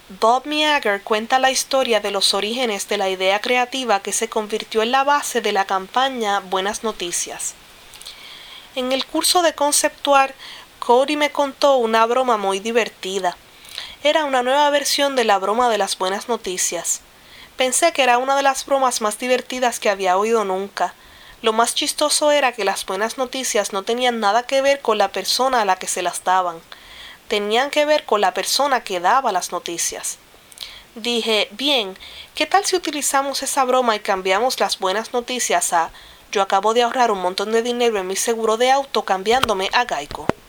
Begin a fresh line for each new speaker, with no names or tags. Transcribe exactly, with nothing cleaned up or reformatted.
Bob Meagher cuenta la historia de los orígenes de la idea creativa que se convirtió en la base de la campaña Buenas Noticias. En el curso de conceptuar, Cody me contó una broma muy divertida. Era una nueva versión de la broma de las buenas noticias. Pensé que era una de las bromas más divertidas que había oído nunca. Lo más chistoso era que las buenas noticias no tenían nada que ver con la persona a la que se las daban. Tenían que ver con la persona que daba las noticias. Dije, bien, ¿qué tal si utilizamos esa broma y cambiamos las buenas noticias a yo acabo de ahorrar un montón de dinero en mi seguro de auto cambiándome a Geico?